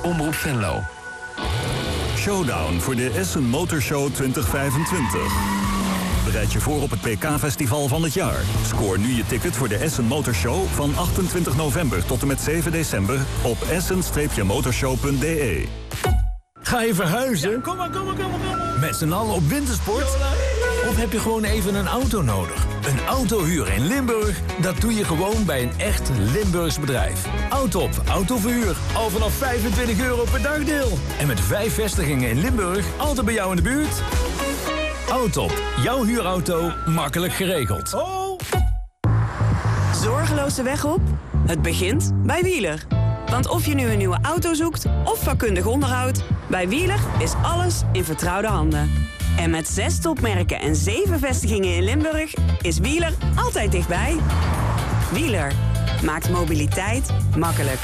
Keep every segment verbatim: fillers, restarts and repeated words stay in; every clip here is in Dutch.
Omroep Venlo. Showdown voor de Essen Motor Show twintig vijfentwintig. Bereid je voor op het P K-festival van het jaar. Scoor nu je ticket voor de Essen Motor Show van achtentwintig november tot en met zeven december op essen motorshow punt d e. Ga je verhuizen? Ja, kom maar, kom maar, kom maar, kom maar. Met z'n allen op wintersport? Of heb je gewoon even een auto nodig? Een autohuur in Limburg? Dat doe je gewoon bij een echt Limburgs bedrijf. Autop Autoverhuur. Al vanaf vijfentwintig euro per dagdeel. En met vijf vestigingen in Limburg, altijd bij jou in de buurt. Autop, jouw huurauto, makkelijk geregeld. Oh. Zorgeloos de weg op? Het begint bij Wieler. Want of je nu een nieuwe auto zoekt of vakkundig onderhoud, bij Wieler is alles in vertrouwde handen. En met zes topmerken en zeven vestigingen in Limburg is Wieler altijd dichtbij. Wieler maakt mobiliteit makkelijk.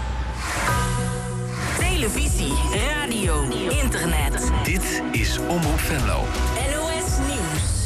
Televisie, radio, internet. Dit is Omroep Venlo. N O S Nieuws.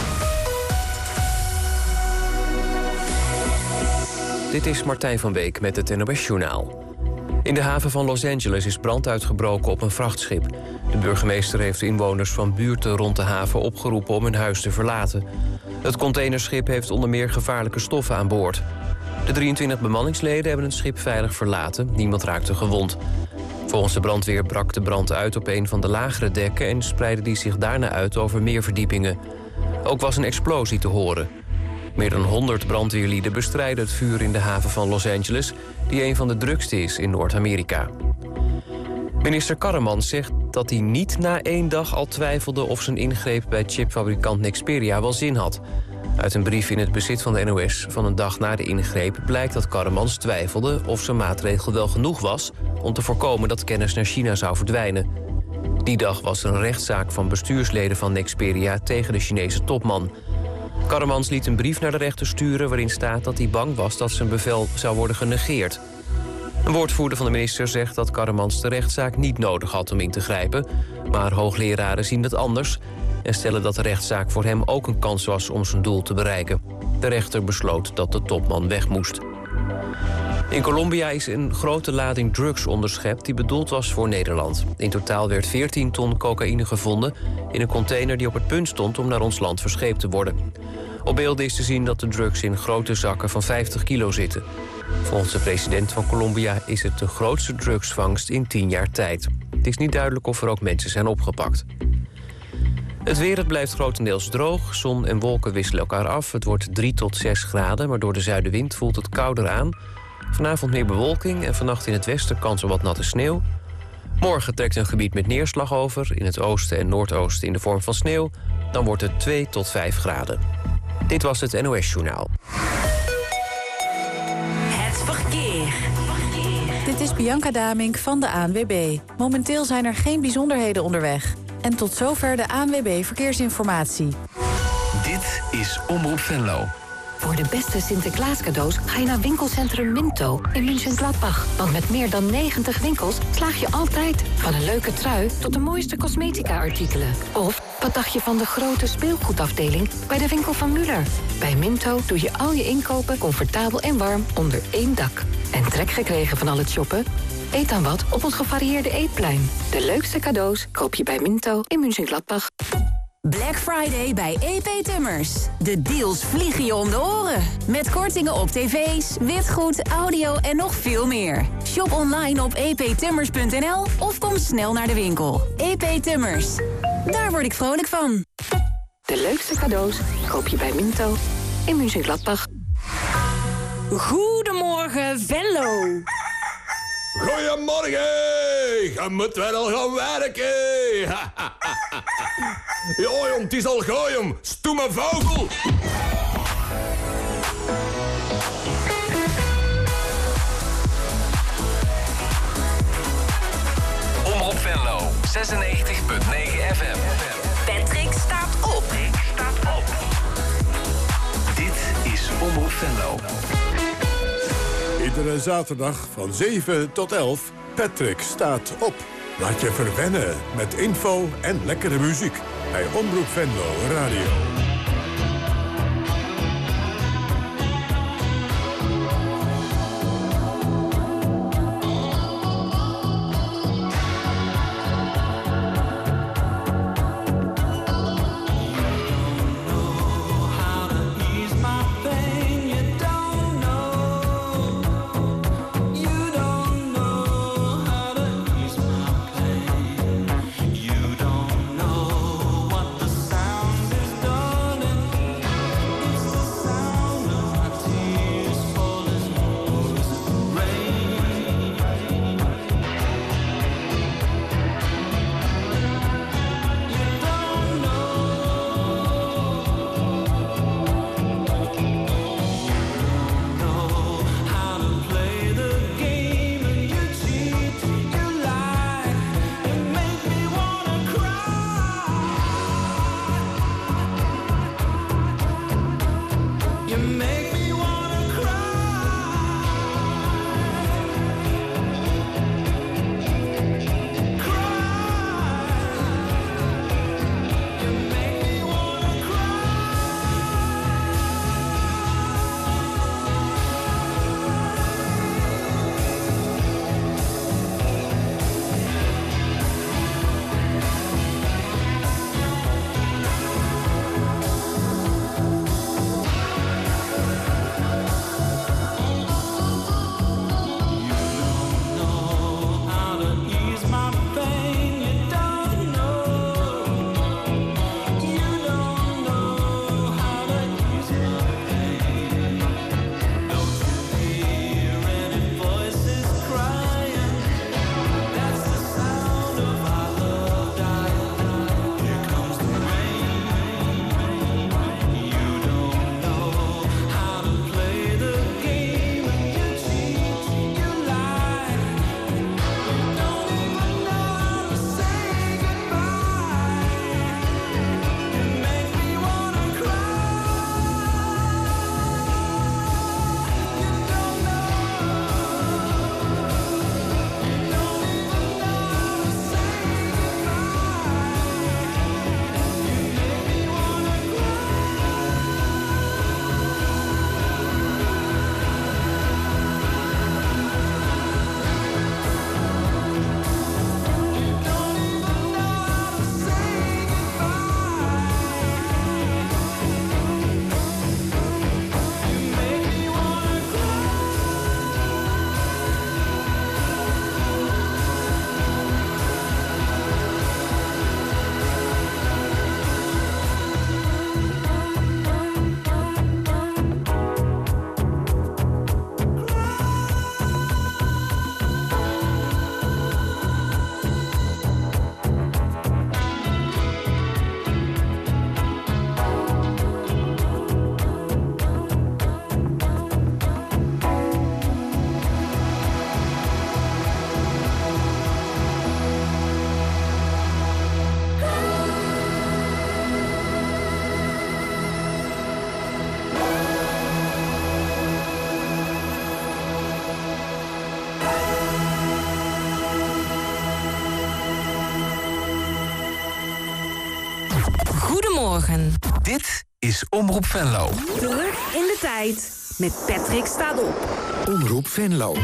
Dit is Martijn van Beek met het N O S-journaal. In de haven van Los Angeles is brand uitgebroken op een vrachtschip. De burgemeester heeft de inwoners van buurten rond de haven opgeroepen om hun huis te verlaten. Het containerschip heeft onder meer gevaarlijke stoffen aan boord. De drieëntwintig bemanningsleden hebben het schip veilig verlaten. Niemand raakte gewond. Volgens de brandweer brak de brand uit op een van de lagere dekken en spreidde die zich daarna uit over meer verdiepingen. Ook was een explosie te horen. Meer dan honderd brandweerlieden bestrijden het vuur in de haven van Los Angeles, die een van de drukste is in Noord-Amerika. Minister Karremans zegt dat hij niet na één dag al twijfelde of zijn ingreep bij chipfabrikant Nexperia wel zin had. Uit een brief in het bezit van de N O S van een dag na de ingreep blijkt dat Karremans twijfelde of zijn maatregel wel genoeg was om te voorkomen dat kennis naar China zou verdwijnen. Die dag was er een rechtszaak van bestuursleden van Nexperia tegen de Chinese topman. Karremans liet een brief naar de rechter sturen waarin staat dat hij bang was dat zijn bevel zou worden genegeerd. Een woordvoerder van de minister zegt dat Karremans de rechtszaak niet nodig had om in te grijpen, maar hoogleraren zien dat anders en stellen dat de rechtszaak voor hem ook een kans was om zijn doel te bereiken. De rechter besloot dat de topman weg moest. In Colombia is een grote lading drugs onderschept die bedoeld was voor Nederland. In totaal werd veertien ton cocaïne gevonden in een container die op het punt stond om naar ons land verscheept te worden. Op beelden is te zien dat de drugs in grote zakken van vijftig kilo zitten. Volgens de president van Colombia is het de grootste drugsvangst in tien jaar tijd. Het is niet duidelijk of er ook mensen zijn opgepakt. Het weer, het blijft grotendeels droog. Zon en wolken wisselen elkaar af. Het wordt drie tot zes graden, maar door de zuidenwind voelt het kouder aan. Vanavond meer bewolking en vannacht in het westen kans op wat natte sneeuw. Morgen trekt een gebied met neerslag over. In het oosten en noordoosten in de vorm van sneeuw. Dan wordt het twee tot vijf graden. Dit was het N O S-journaal. Het verkeer. Dit is Bianca Damink van de A N W B. Momenteel zijn er geen bijzonderheden onderweg. En tot zover de A N W B Verkeersinformatie. Dit is Omroep Venlo. Voor de beste Sinterklaas cadeaus ga je naar winkelcentrum Minto in München-Gladbach. Want met meer dan negentig winkels slaag je altijd. Van een leuke trui tot de mooiste cosmetica-artikelen. Of wat dacht je van de grote speelgoedafdeling bij de winkel van Muller? Bij Minto doe je al je inkopen comfortabel en warm onder één dak. En trek gekregen van al het shoppen? Eet dan wat op ons gevarieerde eetplein. De leukste cadeaus koop je bij Minto in München-Gladbach. Black Friday bij E P Tummers. De deals vliegen je om de oren. Met kortingen op tv's, witgoed, audio en nog veel meer. Shop online op e p tummers punt n l of kom snel naar de winkel. E P Tummers. Daar word ik vrolijk van. De leukste cadeaus koop je bij Minto in München-Gladbach. Goedemorgen, Venlo. Goedemorgen, je moet wel gaan werken. Ja, jong, het is al gooi, jong. Stoeme vogel. Omroep Venlo, zesennegentig punt negen F M. Patrick staat op. staat op. Dit is Omroep Venlo. Iedere zaterdag van zeven tot elf, Patrick staat op. Laat je verwennen met info en lekkere muziek bij Omroep Venlo Radio. Goedemorgen. Dit is Omroep Venlo. Terug in de tijd met Patrick staat op. Omroep Venlo.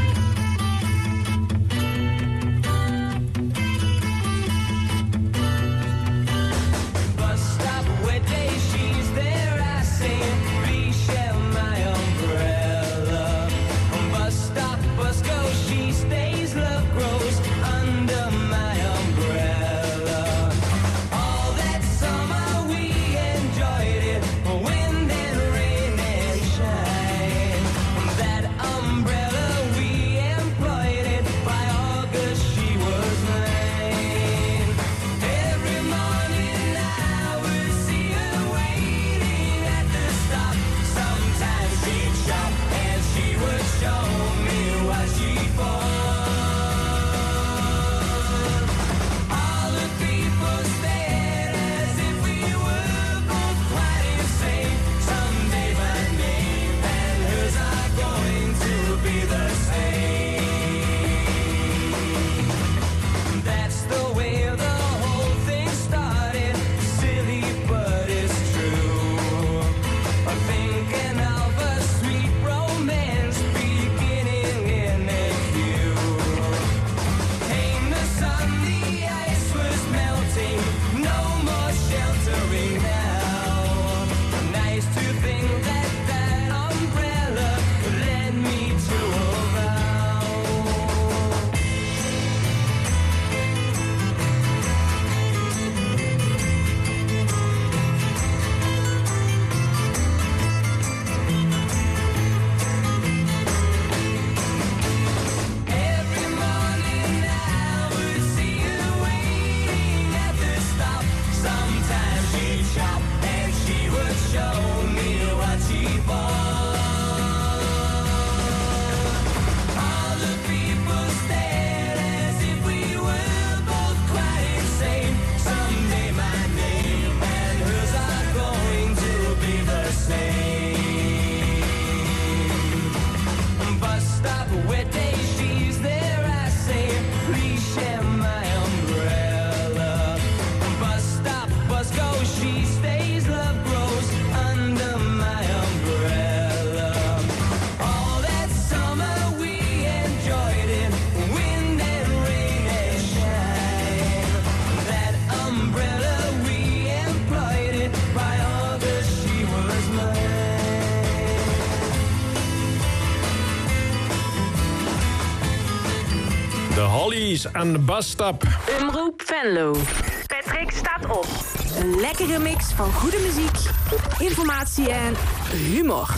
Aan de busstop. Omroep Venlo. Patrick staat op. Een lekkere mix van goede muziek, informatie en humor.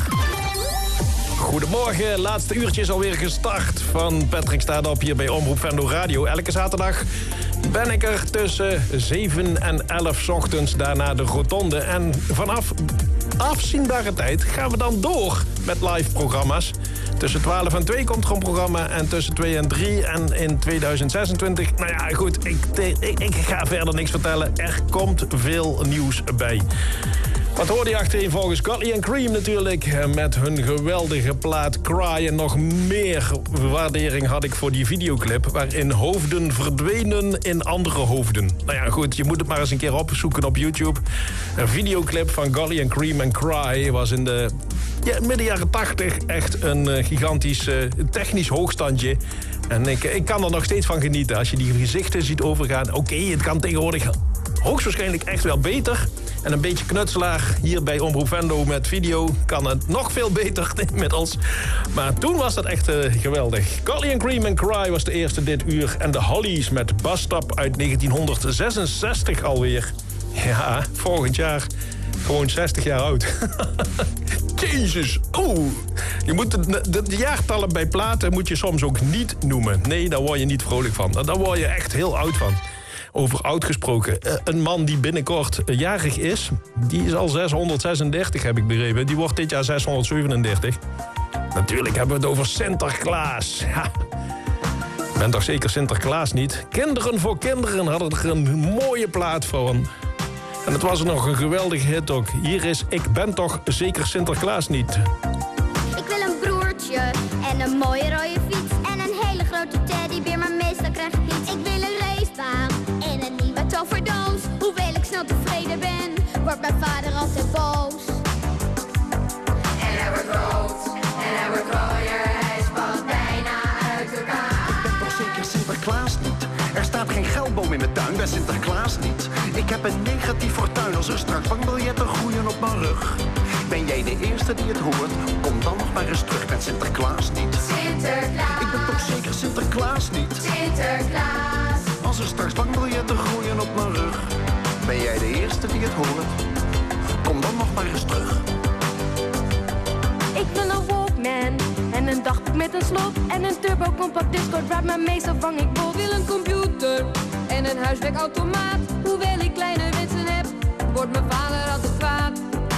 Goedemorgen, laatste uurtje is alweer gestart van Patrick staat op hier bij Omroep Venlo Radio. Elke zaterdag ben ik er tussen zeven en elf 's ochtends daarna de rotonde. En vanaf afzienbare tijd gaan we dan door met live programma's. Tussen twaalf en twee komt er een programma en tussen twee en drie. En in tweeduizend zesentwintig, nou ja, goed, ik, ik, ik ga verder niks vertellen. Er komt veel nieuws bij. Wat hoorde je achterin volgens Godly and Cream natuurlijk. Met hun geweldige plaat Cry. En nog meer waardering had ik voor die videoclip. Waarin hoofden verdwenen in andere hoofden. Nou ja, goed, je moet het maar eens een keer opzoeken op YouTube. Een videoclip van Godly and Cream en Cry was in de ja, midden jaren tachtig echt een uh, gigantisch uh, technisch hoogstandje. En ik, ik kan er nog steeds van genieten. Als je die gezichten ziet overgaan. Oké, okay, het kan tegenwoordig hoogstwaarschijnlijk echt wel beter. En een beetje knutselaar hier bij Omroep Venlo met video kan het nog veel beter inmiddels. Maar toen was dat echt uh, geweldig. Godly and Cream and Cry was de eerste dit uur. En de Hollies met Busstop uit negentienhonderdzesenzestig alweer. Ja, volgend jaar gewoon zestig jaar oud. Jezus, oeh. Je moet de, de, de jaartallen bij platen moet je soms ook niet noemen. Nee, daar word je niet vrolijk van. Daar word je echt heel oud van. Over oud gesproken. Uh, een man die binnenkort uh, jarig is, die is al zeshonderdzesendertig, heb ik begrepen. Die wordt dit jaar zeshonderdzevenendertig. Natuurlijk hebben we het over Sinterklaas. Ja. Ben toch zeker Sinterklaas niet? Kinderen voor Kinderen hadden er een mooie plaat van. En het was er nog een geweldige hit ook. Hier is Ik ben toch zeker Sinterklaas niet. Ik wil een broertje en een mooie rode fiets. En een hele grote teddybeer, maar meestal krijg ik niets. Ik wil een racebaan en een nieuwe toverdoos. Hoewel ik snel tevreden ben wordt mijn vader altijd boos. En hij wordt rood, en hij wordt rooier, hij spat bijna uit elkaar. Ik ben toch zeker Sinterklaas niet? Er staat geen geldboom in mijn tuin, bij Sinterklaas niet. Ik heb een negatief fortuin als er straks bankbiljetten groeien op mijn rug. Ben jij de eerste die het hoort? Kom dan nog maar eens terug met Sinterklaas niet. Sinterklaas. Ik ben toch zeker Sinterklaas niet? Sinterklaas. Als er straks bankbiljetten groeien op mijn rug. Ben jij de eerste die het hoort? Kom dan nog maar eens terug. Ik wil een Walkman en een dagboek met een slot en een turbo compact discord waar mijn meestal vang ik bol. Wil een computer en een huiswerkautomaat. Hoewel ik kleine wensen heb, wordt mijn vader altijd kwaad.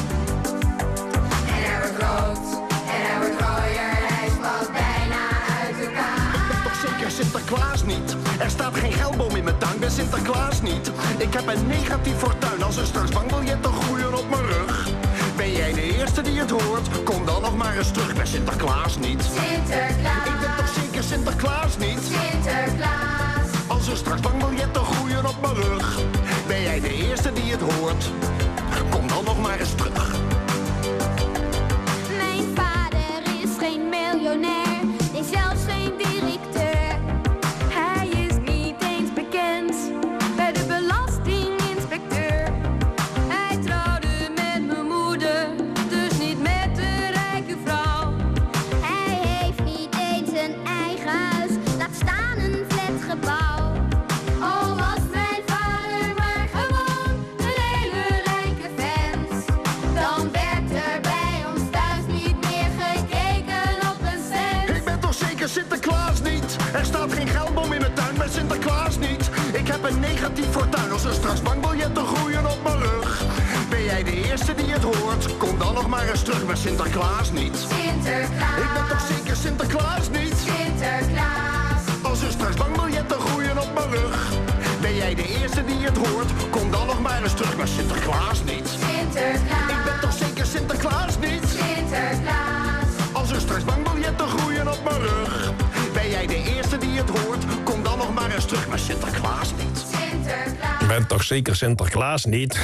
En hij wordt rood, en hij wordt rooier, hij spat bijna uit elkaar. Ik ben toch zeker Sinterklaas niet? Er staat geen geldboom in mijn tuin, ben Sinterklaas niet. Ik heb een negatief fortuin als er straks bankbiljetten groeien op mijn rug. Ben jij de eerste die het hoort? Kom dan nog maar eens terug bij Sinterklaas niet. Sinterklaas. Ik ben toch zeker Sinterklaas niet? Sinterklaas. Als er straks bankbiljetten groeien op mijn rug. Ben jij de eerste die het hoort? Kom dan nog maar eens terug. Mijn vader is geen miljonair, nee zelfs geen directeur. Hij is niet eens bekend bij de belastinginspecteur. Hij trouwde met mijn moeder, dus niet met de rijke vrouw. Hij heeft niet eens een eigen huis, laat staan een flatgebouw. Oh, was mijn vader maar gewoon een hele rijke vent. Dan werd er bij ons thuis niet meer gekeken op een cent. Ik ben toch zeker Sinterklaas niet? Er staat geen geldboom in mijn tuin bij Sinterklaas niet. Ik heb een negatief fortuin als er straks bankbiljetten groeien op mijn rug. Ben jij de eerste die het hoort? Kom dan nog maar eens terug bij Sinterklaas niet. Sinterklaas. Ik ben toch zeker Sinterklaas niet? Sinterklaas. Als er straks bankbiljetten groeien op mijn rug. Ben jij de eerste die het hoort? Kom dan nog maar eens terug bij Sinterklaas niet. Sinterklaas. Ik ben toch zeker Sinterklaas niet? Sinterklaas. Als er straks bankbiljetten groeien op mijn rug. Ben jij de eerste die het hoort? Kom dan nog maar eens terug bij Sinterklaas niet. Sinterklaas. Je bent toch zeker Sinterklaas niet?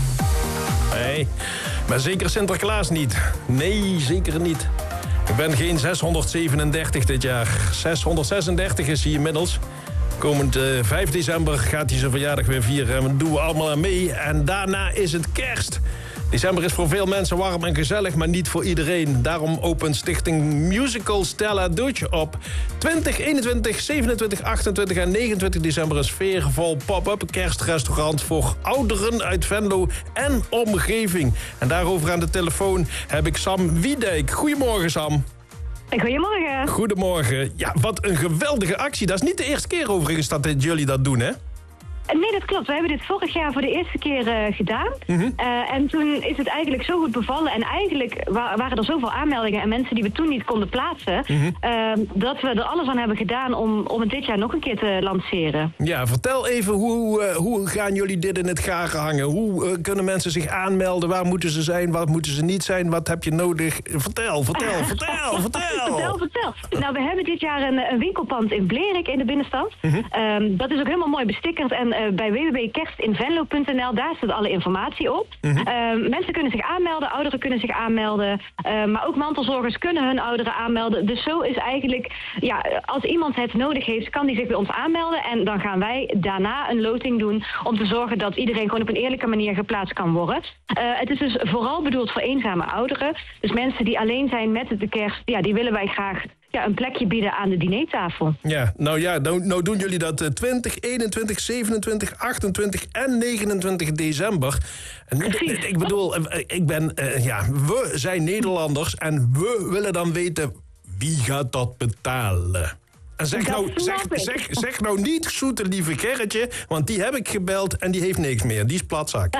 Nee, maar zeker Sinterklaas niet. Nee, zeker niet. Ik ben geen zeshonderdzevenendertig dit jaar. zeshonderdzesendertig is hij inmiddels. Komend uh, vijf december gaat hij zijn verjaardag weer vieren. En dat doen we allemaal aan mee. En daarna is het kerst. December is voor veel mensen warm en gezellig, maar niet voor iedereen. Daarom opent stichting Musical Stella Dutch op twintig, eenentwintig, zevenentwintig, achtentwintig en negenentwintig december... een sfeervol pop-up kerstrestaurant voor ouderen uit Venlo en omgeving. En daarover aan de telefoon heb ik Sam Wiedijk. Goedemorgen, Sam. Goedemorgen. Goedemorgen. Ja, wat een geweldige actie. Dat is niet de eerste keer overigens dat jullie dat doen, hè? Nee, dat klopt. We hebben dit vorig jaar voor de eerste keer uh, gedaan. Mm-hmm. Uh, en toen is het eigenlijk zo goed bevallen. En eigenlijk wa- waren er zoveel aanmeldingen en mensen die we toen niet konden plaatsen... Mm-hmm. Uh, dat we er alles aan hebben gedaan om, om het dit jaar nog een keer te lanceren. Ja, vertel even, hoe, uh, hoe gaan jullie dit in het garen hangen? Hoe uh, kunnen mensen zich aanmelden? Waar moeten ze zijn? Wat moeten ze niet zijn? Wat heb je nodig? Vertel, vertel, vertel, vertel. vertel, vertel. Nou, we hebben dit jaar een, een winkelpand in Blerik in de binnenstad. Mm-hmm. Um, dat is ook helemaal mooi bestickerd en... Uh, bij w w w punt kerstinvenlo punt n l, daar staat alle informatie op. Mm-hmm. Uh, mensen kunnen zich aanmelden, ouderen kunnen zich aanmelden. Uh, maar ook mantelzorgers kunnen hun ouderen aanmelden. Dus zo is eigenlijk, ja, als iemand het nodig heeft, kan die zich bij ons aanmelden. En dan gaan wij daarna een loting doen om te zorgen dat iedereen gewoon op een eerlijke manier geplaatst kan worden. Uh, het is dus vooral bedoeld voor eenzame ouderen. Dus mensen die alleen zijn met de kerst, ja, die willen wij graag... Ja, een plekje bieden aan de dinertafel. Ja, nou ja, nou, nou doen jullie dat uh, twintig, eenentwintig, zevenentwintig, achtentwintig en negenentwintig december. En, ik, ik bedoel, ik ben, uh, ja, we zijn Nederlanders en we willen dan weten wie gaat dat betalen. En zeg nou, zeg, zeg, zeg nou niet zoete lieve Gerritje, want die heb ik gebeld en die heeft niks meer. Die is platzak.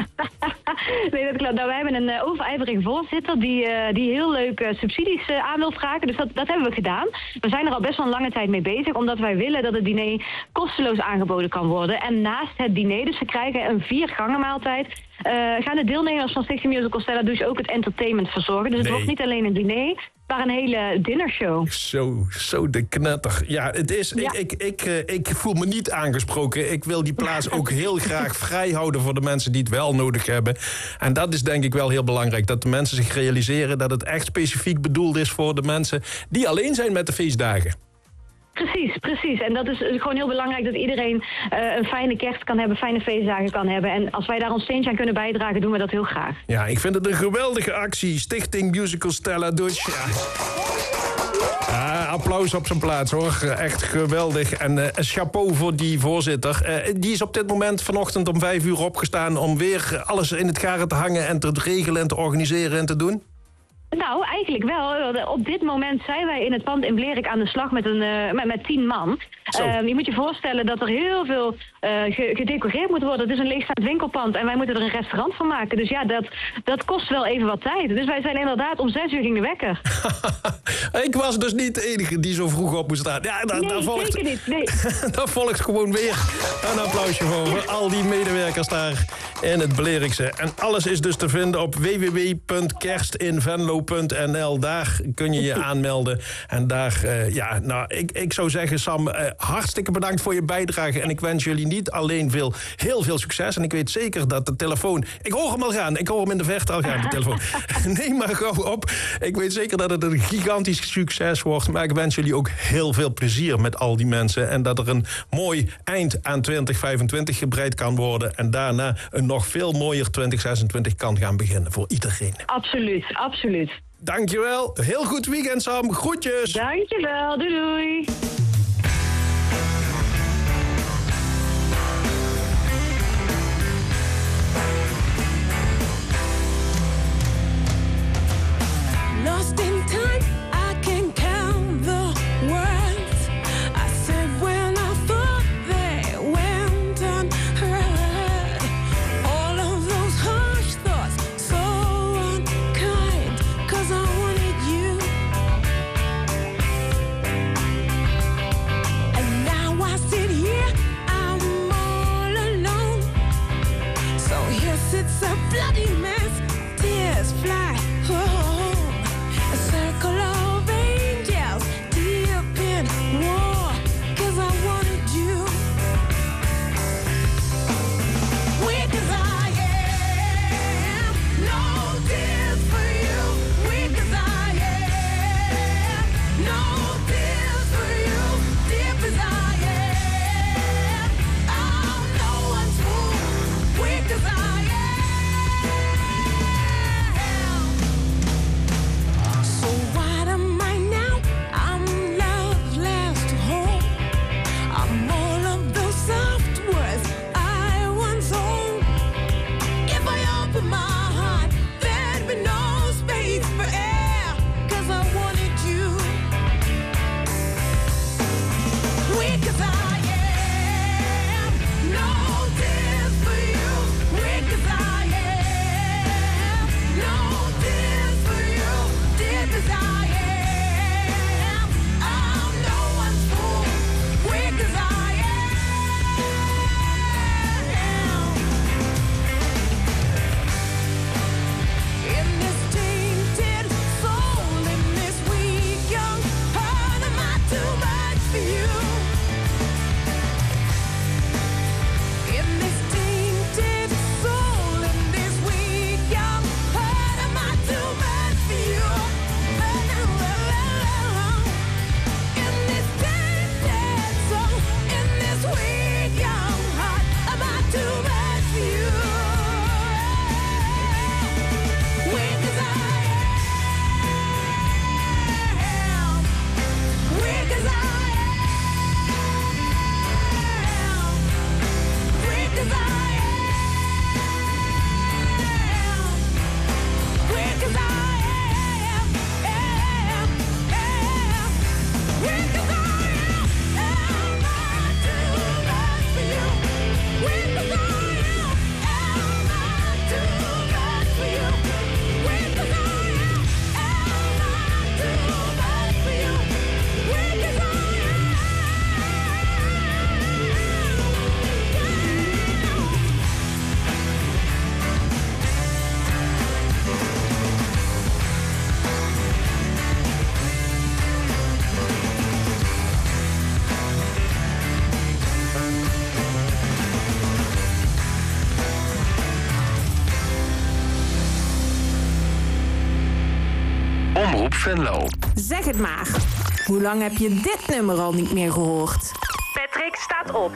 Nee, dat klopt. Nou, wij hebben een uh, overijverige voorzitter die, uh, die heel leuk uh, subsidies uh, aan wil vragen. Dus dat, dat hebben we gedaan. We zijn er al best wel een lange tijd mee bezig, omdat wij willen dat het diner kosteloos aangeboden kan worden. En naast het diner, dus we krijgen een viergangen maaltijd uh, gaan de deelnemers van Stichting Musical Stella dus ook het entertainment verzorgen. Dus het Nee. wordt niet alleen een diner, maar een hele dinnershow. Zo, zo de knetter. Ja, het is, Ja. Ik, ik, ik, uh, ik voel me niet aangesproken. Ik wil die plaats ook heel graag vrij houden voor de mensen die het wel nodig hebben. En dat is denk ik wel heel belangrijk. Dat de mensen zich realiseren dat het echt specifiek bedoeld is voor de mensen die alleen zijn met de feestdagen. Precies, precies. En dat is gewoon heel belangrijk dat iedereen uh, een fijne kerst kan hebben, fijne feestdagen kan hebben. En als wij daar ons steentje aan kunnen bijdragen, doen we dat heel graag. Ja, ik vind het een geweldige actie. Stichting Musical Stella Dutch. Ja. Ah, applaus op zijn plaats, hoor. Echt geweldig. En uh, chapeau voor die voorzitter. Uh, die is op dit moment vanochtend om vijf uur opgestaan om weer alles in het garen te hangen en te regelen en te organiseren en te doen. Nou, eigenlijk wel. Op dit moment zijn wij in het pand in Blerik aan de slag met, een, uh, met, met tien man. Uh, je moet je voorstellen dat er heel veel uh, ge- gedecoreerd moet worden. Het is een leegstaand winkelpand en wij moeten er een restaurant van maken. Dus ja, dat, dat kost wel even wat tijd. Dus wij zijn inderdaad om zes uur ging de wekker. Ik was dus niet de enige die zo vroeg op moest staan. Ja, daar, nee, daar volgt, zeker niet. Nee. daar volgt gewoon weer een applausje voor, voor al die medewerkers daar in het Blerikse. En alles is dus te vinden op w w w punt kerstinvenlo punt n l. Daar kun je je aanmelden. En daar, uh, ja, nou, ik, ik zou zeggen, Sam, uh, hartstikke bedankt voor je bijdrage. En ik wens jullie niet alleen veel, heel veel succes. En ik weet zeker dat de telefoon... Ik hoor hem al gaan. Ik hoor hem in de verte al gaan, de telefoon. Neem maar gauw op. Ik weet zeker dat het een gigantisch succes wordt. Maar ik wens jullie ook heel veel plezier met al die mensen. En dat er een mooi eind aan twintig vijfentwintig gebreid kan worden. En daarna een nog veel mooier twintig zesentwintig kan gaan beginnen voor iedereen. Absoluut, absoluut. Dankjewel. Heel goed weekend, Sam. Groetjes. Dankjewel. Doei doei. Lost in time, I can count the words I said when I thought they went unheard. All of those harsh thoughts, so unkind, 'cause I wanted you. Omroep Venlo. Zeg het maar. Hoe lang heb je dit nummer al niet meer gehoord? Patrick staat op.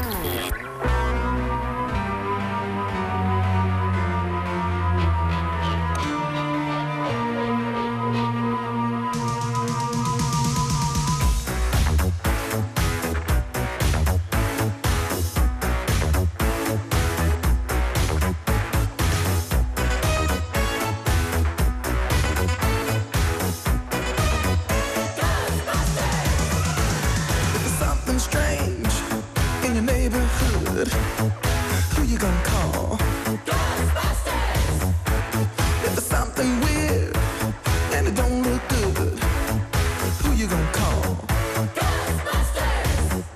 Who you gonna call? Ghostbusters! If there's something weird and it don't look good, who you gonna call? Ghostbusters!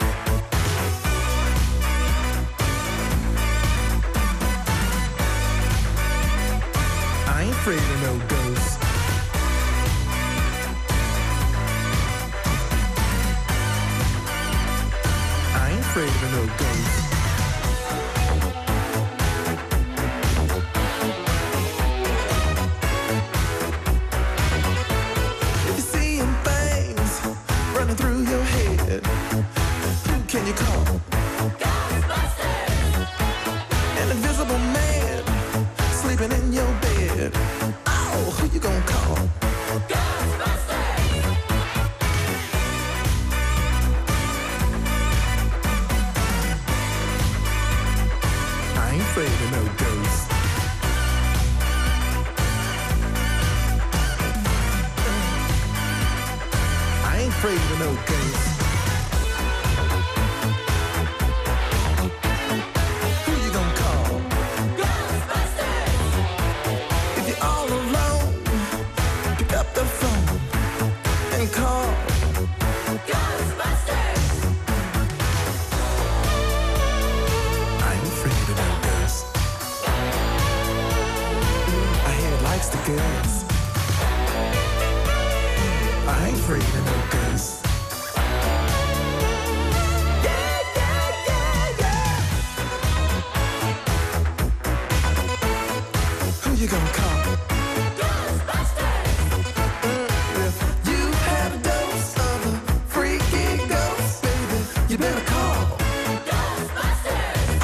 I ain't afraid of no ghosts. I ain't afraid of no ghosts. Through your head, who can you call? Ghostbusters! An invisible man sleeping in your bed. Oh, who you gonna call? Ghostbusters! I ain't afraid of no ghosts. I ain't afraid of no ghosts. Who you gonna call? Ghostbusters! If you're all alone, pick up the phone and call Ghostbusters! I ain't afraid of no ghosts. I hear it likes the girls. I ain't afraid of no ghosts. Yeah, yeah, yeah, yeah. Who you gonna call? Ghostbusters! Mm, if you had a dose of a freaky ghost, baby, you better call Ghostbusters!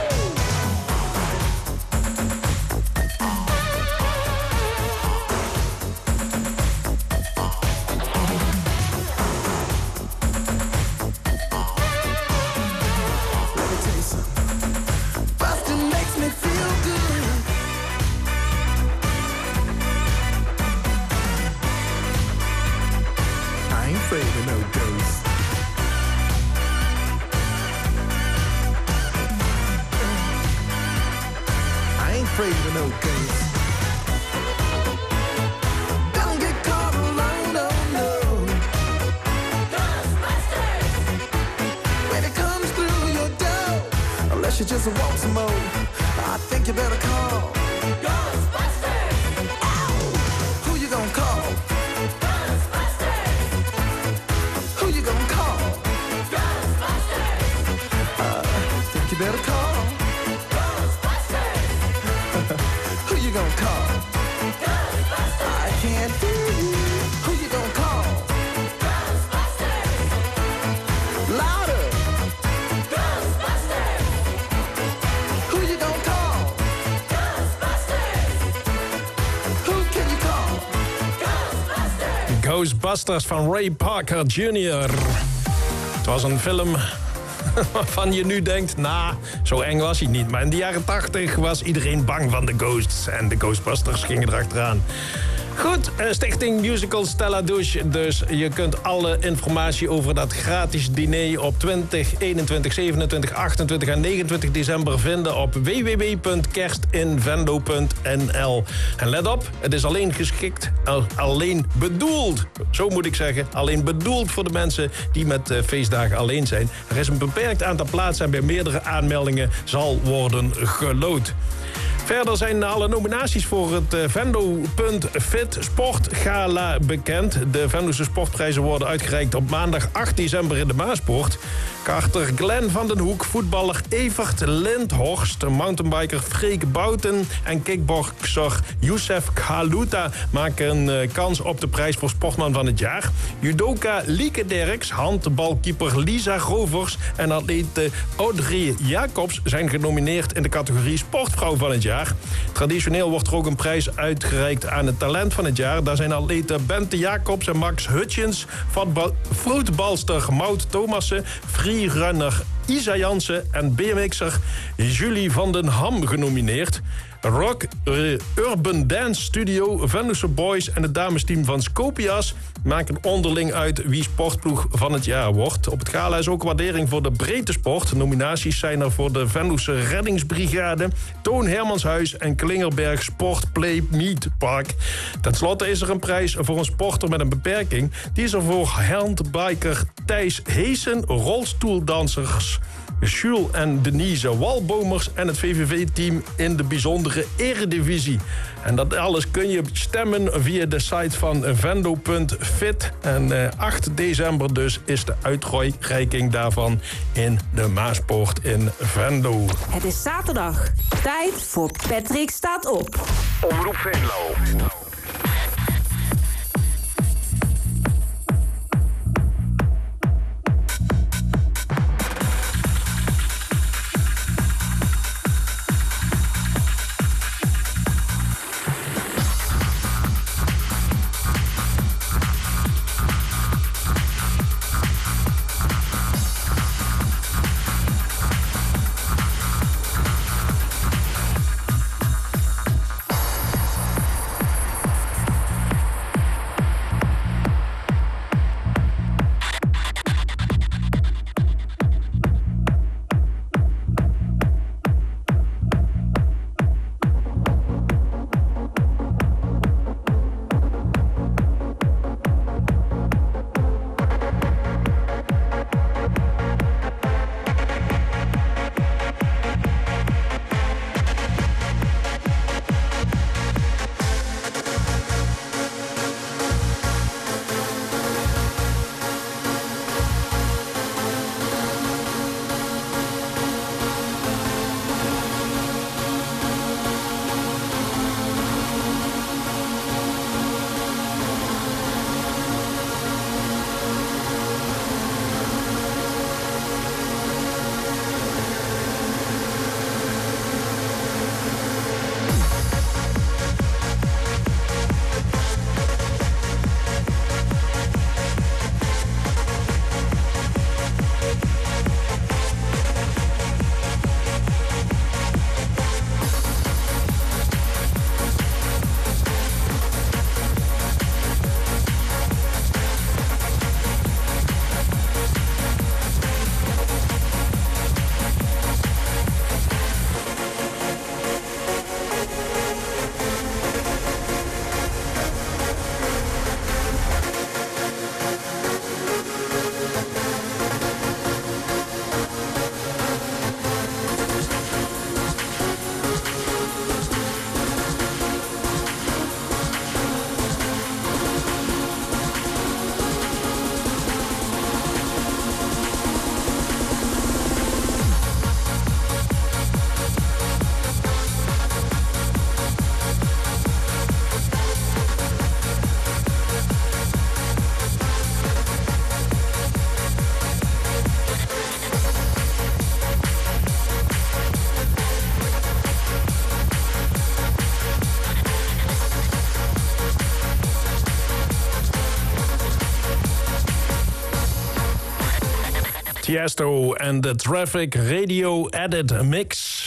Afraid of no ghosts. Don't get caught alone, no, no. Ghostbusters! When it comes through your door, unless you just want some more, I think you better call Ghostbusters! Ow! Who you gonna call? Ghostbusters! Who you gonna call? Ghostbusters! I think you better call. Who you gonna call? Ghostbusters! I can't hear you. Who you gonna call? Ghostbusters! Louder! Ghostbusters! Who you gonna call? Ghostbusters! Who can you call? Ghostbusters! Ghostbusters van Ray Parker junior Het was een film waarvan je nu denkt, nou, zo eng was hij niet. Maar in de jaren tachtig was iedereen bang van de ghosts. En de Ghostbusters gingen erachteraan. Goed, Stichting Musical Stella Douche. Dus je kunt alle informatie over dat gratis diner op twintig, eenentwintig, zevenentwintig, achtentwintig en negenentwintig december vinden op w w w punt kerstinvenlo punt n l. En let op, het is alleen geschikt, alleen bedoeld, zo moet ik zeggen, alleen bedoeld voor de mensen die met uh, feestdagen alleen zijn. Er is een beperkt aantal plaatsen en bij meerdere aanmeldingen zal worden geloot. Verder zijn alle nominaties voor het uh, Venlo.fit Sportgala bekend. De Venlose sportprijzen worden uitgereikt op maandag acht december in de Maaspoort. Karter Glenn van den Hoek, voetballer Evert Lindhorst, mountainbiker Freek Bouten en kickboxer Youssef Khalouta maken uh, kans op de prijs voor sportman van het jaar. Judoka Lieke Derks, handbalkeeper Lisa Grovers en atleet uh, Audrey Jacobs zijn genomineerd in de categorie sportvrouw van het jaar. Traditioneel wordt er ook een prijs uitgereikt aan het talent van het jaar. Daar zijn atleten Bente Jacobs en Max Hutchins, voetbalster Maud Thomassen, freerunner Isa Jansen en B M X'er Julie van den Ham genomineerd. Rock uh, Urban Dance Studio, Venlose Boys en het damesteam van Scopias maken onderling uit wie sportploeg van het jaar wordt. Op het gala is ook waardering voor de breedte sport. Nominaties zijn er voor de Venlose Reddingsbrigade, Toon Hermanshuis en Klingerberg Sport Play Meet Park. Ten slotte is er een prijs voor een sporter met een beperking. Die is er voor handbiker Thijs Heesen, rolstoeldansers Jules en Denise Walbomers en het V V V-team in de bijzondere eredivisie. En dat alles kun je stemmen via de site van Venlo.fit. En uh, acht december dus is de uitreiking daarvan in de Maaspoort in Venlo. Het is zaterdag. Tijd voor Patrick staat op. Omroep Venlo. Tiesto en de Traffic Radio Edit Mix.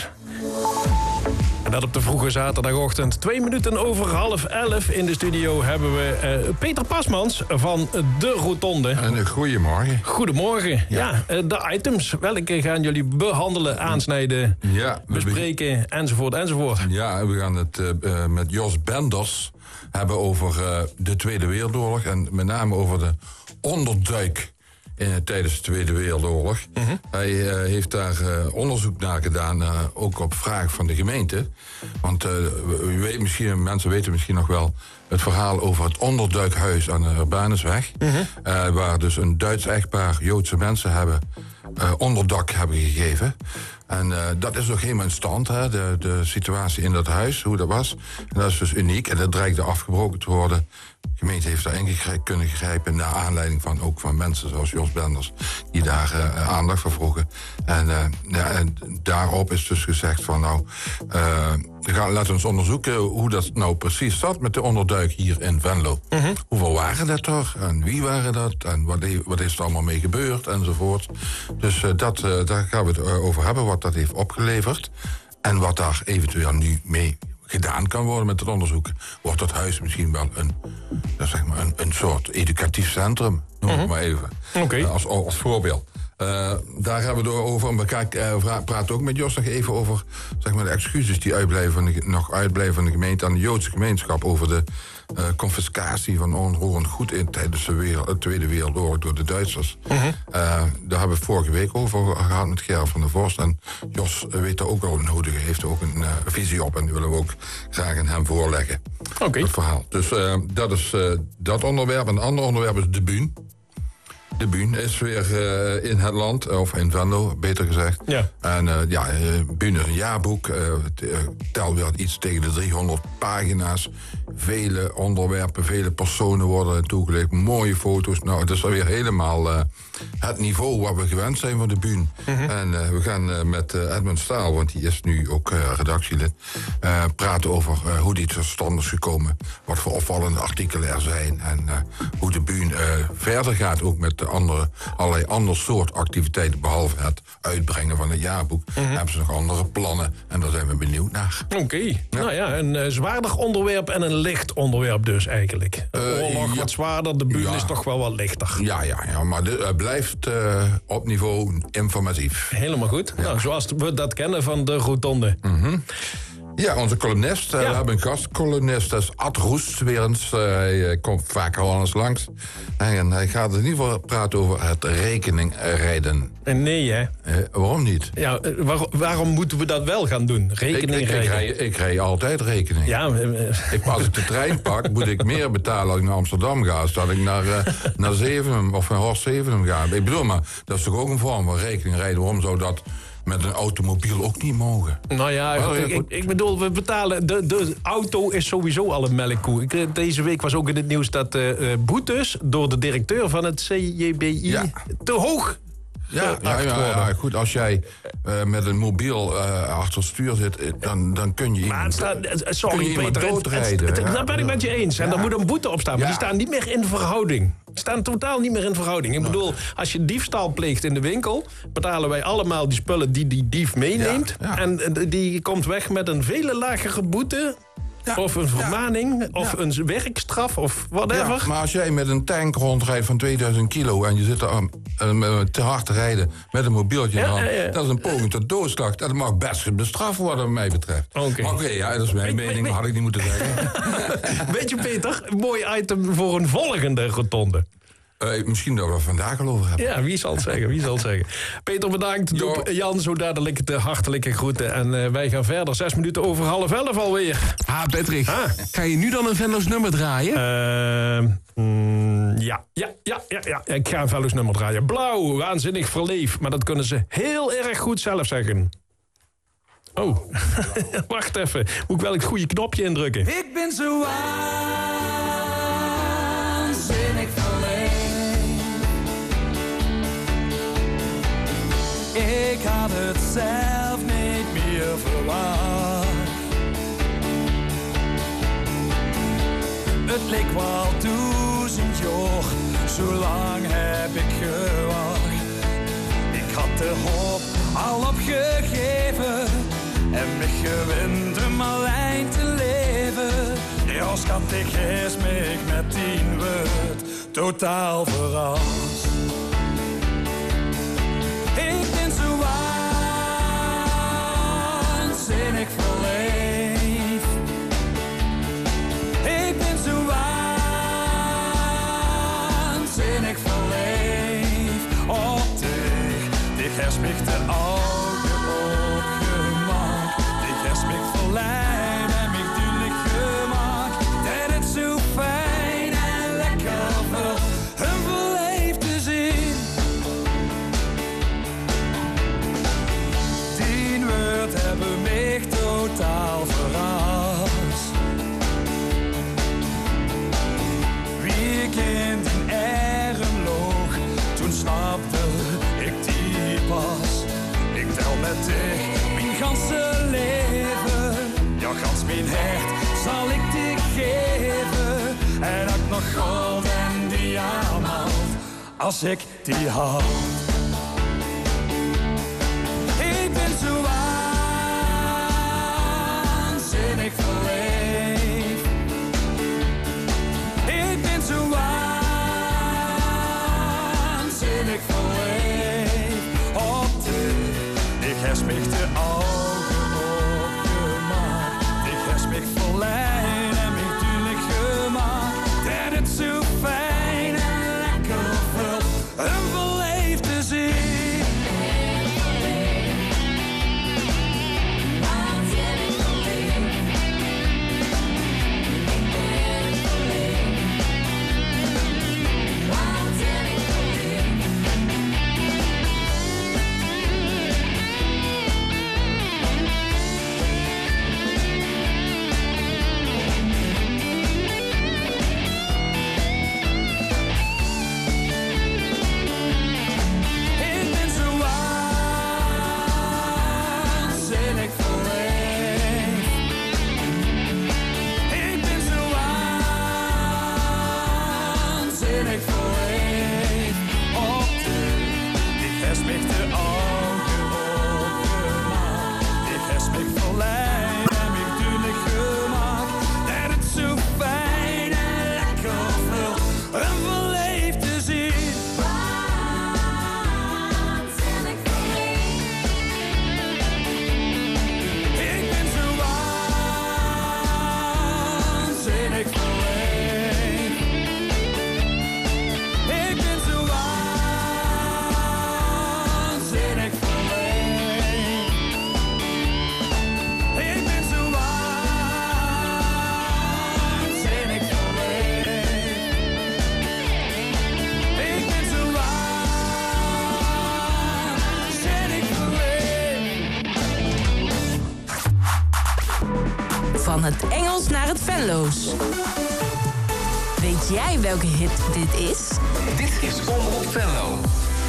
En dat op de vroege zaterdagochtend. Twee minuten over half elf in de studio hebben we uh, Peter Pasmans van De Rotonde. En goedemorgen. Goedemorgen. Ja, ja uh, de items. Welke gaan jullie behandelen, aansnijden, ja, bespreken, be- enzovoort, enzovoort? Ja, we gaan het uh, uh, met Jos Benders hebben over uh, de Tweede Wereldoorlog. En met name over de onderduik in, tijdens de Tweede Wereldoorlog. Mm-hmm. Hij uh, heeft daar uh, onderzoek naar gedaan, uh, ook op vraag van de gemeente. Want uh, u weet misschien, mensen weten misschien nog wel het verhaal over het onderduikhuis aan de Urbanusweg. Mm-hmm. Uh, waar dus een Duits echtpaar Joodse mensen hebben uh, onderdak hebben gegeven. En uh, dat is nog helemaal in stand, hè, de, de situatie in dat huis, hoe dat was. En dat is dus uniek en dat dreigde afgebroken te worden. De gemeente heeft daarin gegrijp, kunnen grijpen naar aanleiding van ook van mensen zoals Jos Benders, die daar uh, aandacht voor vroegen. En, uh, ja, en daarop is dus gezegd van nou, uh, gaan, laten we eens onderzoeken hoe dat nou precies zat met de onderduik hier in Venlo. Mm-hmm. Hoeveel waren dat toch? En wie waren dat? En wat, wat is er allemaal mee gebeurd? Enzovoort. Dus uh, dat, uh, daar gaan we het uh, over hebben, wat dat heeft opgeleverd. En wat daar eventueel nu mee gedaan kan worden met het onderzoek. Wordt dat huis misschien wel een, zeg maar een, een soort educatief centrum, noem ik mm-hmm. maar even. Okay. Uh, als, als voorbeeld. Uh, daar hebben we het over. We uh, praten ook met Jos nog even over zeg maar, de excuses die uitblijven van de, nog uitblijven van de gemeente aan de Joodse gemeenschap over de uh, confiscatie van onroerend goed in tijdens de, wereld, de Tweede Wereldoorlog door de Duitsers. Mm-hmm. Uh, daar hebben we vorige week over gehad met Gerard van der Vorst. En Jos weet daar ook al nodig, heeft er ook een uh, visie op en die willen we ook graag aan hem voorleggen. Oké. Okay. Het verhaal. Dus uh, dat is uh, dat onderwerp. Een ander onderwerp is de Buun. De Buun is weer uh, in het land, of in Venlo, beter gezegd. Ja. En uh, ja, uh, Buun is een jaarboek. Uh, het uh, telt weer iets tegen de driehonderd pagina's. Vele onderwerpen, vele personen worden toegelegd. Mooie foto's. Nou, het is alweer helemaal uh, het niveau wat we gewend zijn van de Buun. Mm-hmm. En uh, we gaan uh, met uh, Edmund Staal, want die is nu ook uh, redactielid, uh, praten over uh, hoe die tot stand is gekomen. Wat voor opvallende artikelen er zijn. En uh, hoe de Buun uh, verder gaat ook met de andere, allerlei ander soort activiteiten, behalve het uitbrengen van het jaarboek. Mm-hmm. Hebben ze nog andere plannen en daar zijn we benieuwd naar. Oké, okay. ja. Nou ja, een uh, zwaarder onderwerp en een licht onderwerp dus eigenlijk. De uh, oorlog ja. wat zwaarder, de Buun ja. is toch wel wat lichter. Ja, ja, ja maar het uh, blijft uh, op niveau informatief. Helemaal goed. Ja. Nou, zoals we dat kennen van de Rotonde. Mm-hmm. Ja, onze columnist. Uh, ja. We hebben een gastcolumnist, dat is Ad Roest weer eens. Uh, hij uh, komt vaker al eens langs. En hij gaat in ieder geval praten over het rekeningrijden. Nee, hè? Uh, waarom niet? Ja, uh, waar, waarom moeten we dat wel gaan doen? Rekening ik, ik, ik, rij, ik rij altijd rekening. Ja, uh, ik, als ik de trein pak, moet ik meer betalen als ik naar Amsterdam ga, als dat ik naar, uh, naar Zevenum of naar Horst Zevenum ga. Ik bedoel, maar dat is toch ook een vorm van rekeningrijden? Waarom zou dat met een automobiel ook niet mogen? Nou ja, oh, ik, ik, ik bedoel, we betalen. De, de auto is sowieso al een melkkoe. Ik, deze week was ook in het nieuws dat uh, boetes door de directeur van het C J B I ja. te hoog. Ja, ja, ja, ja, goed, als jij uh, met een mobiel uh, achter het stuur zit, dan, dan kun je iemand, staat, sorry, kun je Peter, doodrijden. Het, het, ja. Dat ben ik met je eens. En ja. Daar moet een boete op staan. Maar ja. die staan niet meer in verhouding. Die staan totaal niet meer in verhouding. Ik bedoel, als je diefstal pleegt in de winkel, betalen wij allemaal die spullen die die dief meeneemt. Ja. Ja. En die komt weg met een vele lagere boete. Ja, of een vermaning, ja, of ja. een werkstraf, of whatever. Ja, maar als jij met een tank rondrijdt van tweeduizend kilo... en je zit er um, um, te hard te rijden met een mobieltje... Ja, ja, ja. dat is een poging tot doodslag. Dat mag best bestraft worden, wat mij betreft. Oké, okay. okay, ja, dat is mijn weet, mening, weet, had ik niet moeten zeggen. Weet je, Peter, een mooi item voor een volgende rotonde. Uh, misschien dat we vandaag al over hebben. Ja, wie zal het zeggen, wie zal het zeggen. Peter, bedankt. Doe Jan, zo dadelijk de hartelijke groeten. En uh, wij gaan verder. Zes minuten over half elf alweer. Ha, Patrick. Ha. Ga je nu dan een Venlo's nummer draaien? Uh, mm, ja. Ja, ja, ja, ja. Ik ga een Venlo's nummer draaien. Blauw, waanzinnig verleef. Maar dat kunnen ze heel erg goed zelf zeggen. Oh, wacht even. Moet ik wel het goede knopje indrukken? Ik ben zo waanzinnig verleef. Ik had het zelf niet meer verwacht. Het leek wel duizend jaar, zo lang heb ik gewacht. Ik had de hoop al opgegeven en me gewend om alleen te leven. Ja, schat, ik is me met tien woord totaal verrast. Ik ben zo waanzinnig verleefd. Ik ben zo waanzinnig verleefd. als ik die had. Ik ben zo waanzinnig verliefd. Ik ben zo waanzinnig verliefd op dich. Ik heb mich de Augen opgemaakt. Ik heb mich verleid en mich duidelijk gemaakt. Dat het zo fijn en lekker voelt om verliefd te zien. Van het Engels naar het Venlo's. Weet jij welke hit dit is? Dit is Omroep Venlo.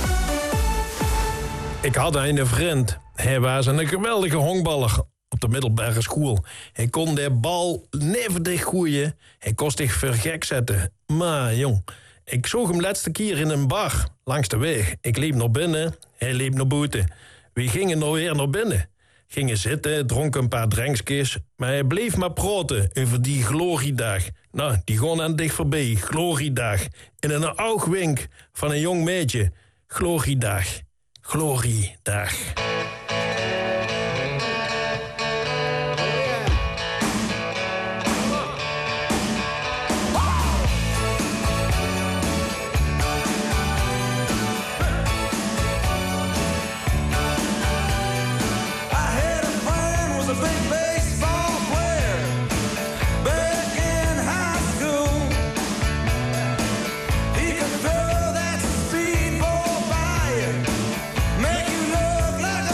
Ik had een vriend. Hij was een geweldige honkballer op de middelbare school. Hij kon de bal nevendig gooien. Hij kon zich vergek zetten. Maar jong, ik zag hem laatste keer in een bar langs de weg. Ik liep naar binnen, hij liep naar buiten. We gingen nou weer naar binnen. Gingen zitten, dronken een paar drankjes, maar hij bleef maar praten over die gloriedag. Nou, die gewoon aan dicht voorbij, gloriedag. In een oogwink van een jong meisje. Gloriedag, gloriedag. Make you look like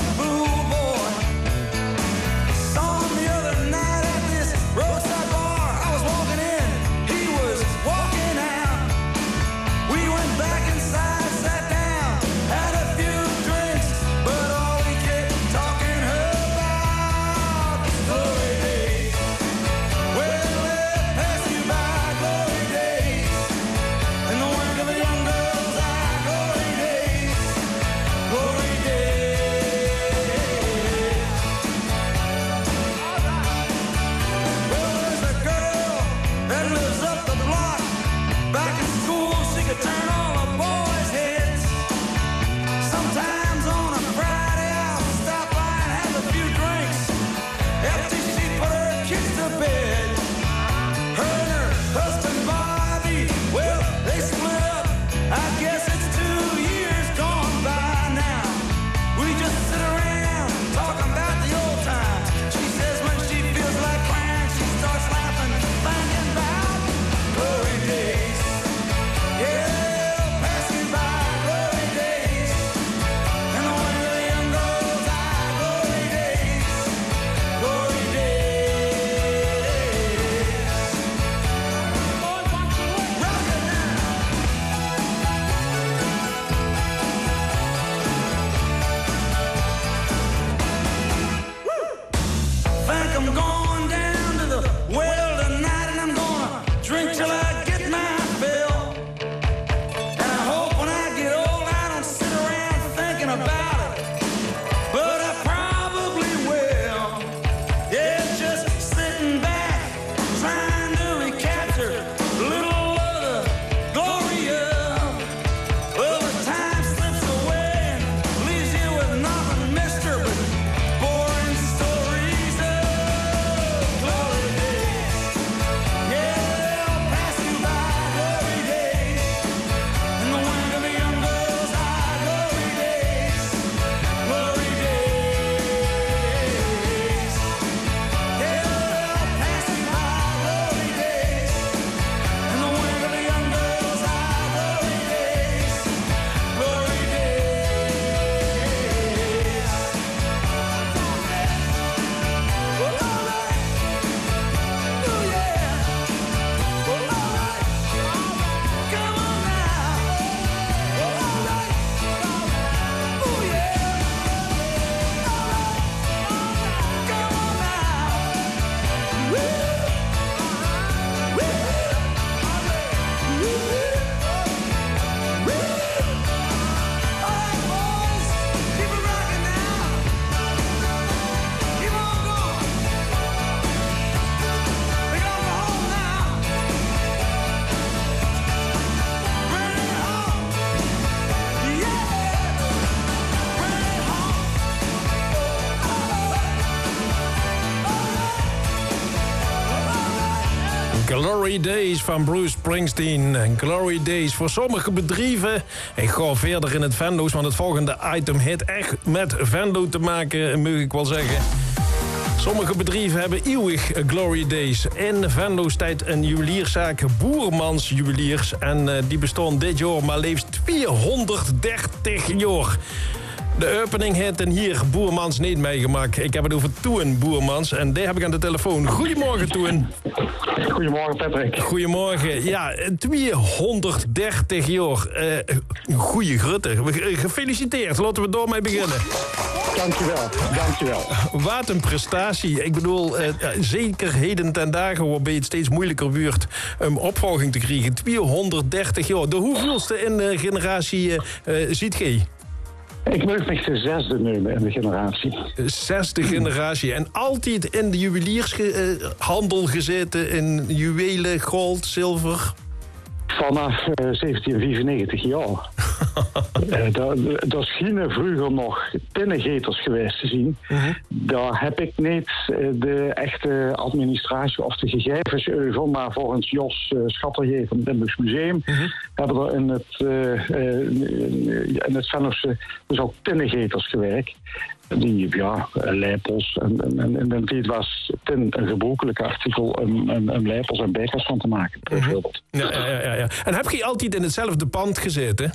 Glory Days van Bruce Springsteen. Glory Days voor sommige bedrijven. Ik ga verder in het Venlo's, want het volgende item heeft echt met Venlo te maken, mag ik wel zeggen. Sommige bedrijven hebben eeuwig Glory Days. In Venlo's tijd een juwelierszaak, Boermans Juweliers. En uh, die bestond dit jaar maar liefst tweehonderddertig jaar. De opening heeft en hier Boermans niet meegemaakt. Ik heb het over Toen Boermans en die heb ik aan de telefoon. Goedemorgen, Toen. Goedemorgen, Patrick. Goedemorgen. Ja, tweehonderddertig jaar. Uh, goeie grutte. Gefeliciteerd. Laten we door mee beginnen. Dankjewel, dankjewel. Wat een prestatie. Ik bedoel, uh, zeker heden ten dagen waarbij het steeds moeilijker wordt om opvolging te krijgen. tweehonderddertig jaar. De hoeveelste in de generatie uh, uh, ziet gij? Ik moet me de zesde nemen in de generatie. Zesde generatie. En altijd in de juweliershandel gezeten in juwelen, goud, zilver? Vanaf uh, zeventien vierennegentig jaar. uh, dat, dat schijnen vroeger nog pinnengeters geweest te zien. Uh-huh. Daar heb ik niet uh, de echte administratie of de gegevens over, maar volgens Jos uh, Schattergeer van het Limburgs Museum uh-huh. hebben er in het, uh, uh, in het Venlose dus ook pinnengeters gewerkt. Die, ja, lepels. En, en, en in tijd was tin een gebruikelijk artikel om, om, om lepels en bekers van te maken, bijvoorbeeld. Ja, ja, ja, ja. En heb je altijd in hetzelfde pand gezeten?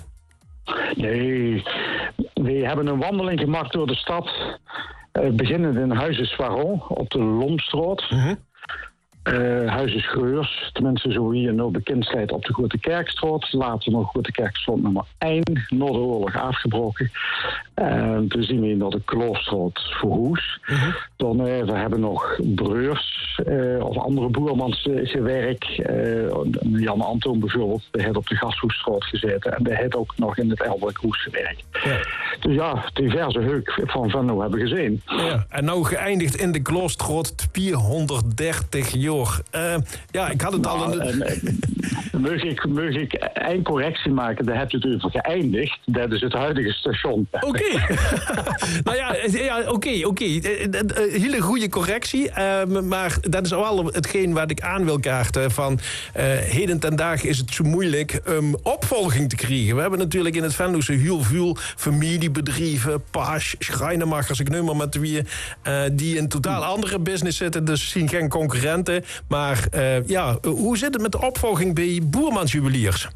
Nee, we hebben een wandeling gemaakt door de stad. Uh, beginnend in Huizen Swaron op de Lomstraat. Uh-huh. Uh, Huizen Schreurs, tenminste zo hier nog bekendheid op de Grote Kerkstraat. Later nog Grote Kerkstraat nummer één, na de oorlog afgebroken. En toen zien we naar de Kloofstraat verhuisd. Uh-huh. Dan uh, we hebben nog breurs uh, of andere boermans uh, gewerkt. Uh, Jan Antoon bijvoorbeeld, die heeft op de Gasthoesstraat gezeten. En die heeft ook nog in het Elberkhoes gewerkt. Ja. Dus ja, diverse heuk van Venlo hebben gezien. Ja. En nou geëindigd in de Kloofstraat, tweehonderddertig jaar. Uh, ja, ik had het nou, al... In de... Mag ik, mag ik één correctie maken? Daar heb je het over geëindigd. Dat is het huidige station. Oké. Okay. nou ja, ja oké, okay, oké. Okay. Hele goede correctie. Uh, maar dat is wel hetgeen wat ik aan wil kaarten. Van uh, heden ten dagen is het zo moeilijk om opvolging te krijgen. We hebben natuurlijk in het Venlose heel veel familiebedrijven, paas, schrijnemakkers, ik noem maar met wie, uh, die in totaal andere business zitten. Dus zien geen concurrenten. Maar uh, ja, hoe zit het met de opvolging bij Boermans Juweliers?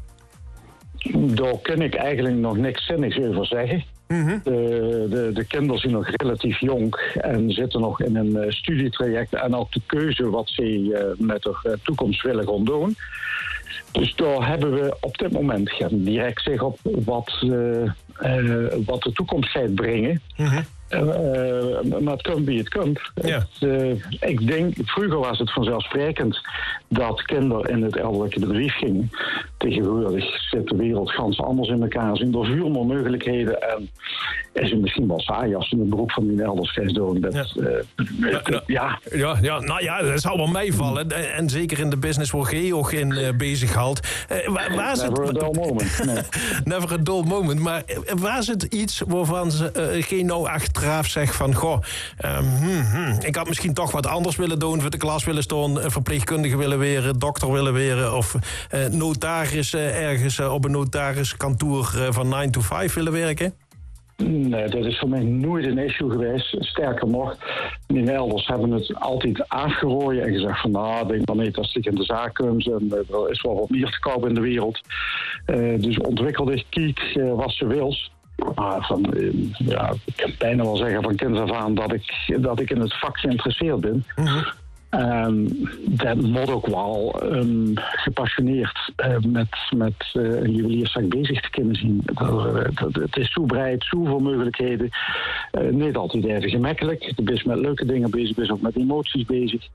Daar kan ik eigenlijk nog niks zinnigs over zeggen. Mm-hmm. De, de, de kinderen zijn nog relatief jong en zitten nog in een uh, studietraject en ook de keuze wat ze uh, met de uh, toekomst willen gaan doen. Dus daar hebben we op dit moment geen direct zeg op wat, uh, uh, wat de toekomst gaat brengen. Mm-hmm. Uh, maar het komt wie het komt. Ja. Het, uh, ik denk, vroeger was het vanzelfsprekend dat kinderen in het elderlijke bedrijf gingen. Tegenwoordig zit de wereld gans anders in elkaar. Zijn er veel meer mogelijkheden en is het misschien wel saai als ze een beroep van die elders gaan doen. Dat, ja. Uh, ja, ja. Ja. Ja, ja, nou ja, dat zou wel meevallen. En, en zeker in de business waar je ook in uh, bezig houdt. Uh, waar, waar zit... Never a dull moment. Nee. Never a dull moment. Maar waar zit iets waarvan ze uh, geen nou achteraf zegt van, goh, um, hmm, hmm, ik had misschien toch wat anders willen doen, voor de klas willen staan, verpleegkundige willen weren, dokter willen weren of uh, notaris uh, ergens uh, op een notariskantoor uh, van nine to five willen werken? Nee, dat is voor mij nooit een issue geweest. Sterker nog, mijn elders hebben het altijd afgerooien en gezegd van, nou, denk maar niet als ik in de zaak kom en er is wel wat meer te koop in de wereld. Uh, dus ontwikkelde kiek uh, wat ze wil. Maar van, ja, ik kan bijna wel zeggen van kinds af aan dat ik, dat ik in het vak geïnteresseerd ben. Mm-hmm. Um, dat moet ook wel um, gepassioneerd uh, met, met uh, een juwelierszaak bezig te kunnen zien. Dat, dat, het is zo breed, zoveel mogelijkheden. Uh, niet altijd even gemakkelijk. Je bent met leuke dingen bezig, je bent ook met emoties bezig.